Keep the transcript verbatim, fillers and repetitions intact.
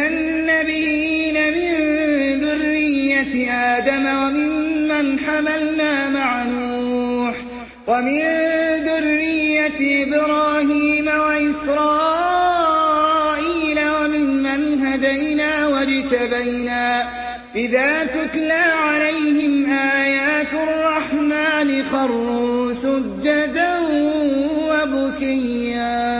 النبيين من ذرية آدم وممن حملنا مع نوح ومن ذرية إبراهيم وإسرائيل وممن هدينا واجتبينا إذا تتلى عليهم آيات الرحمن خروا سجدا وبكيا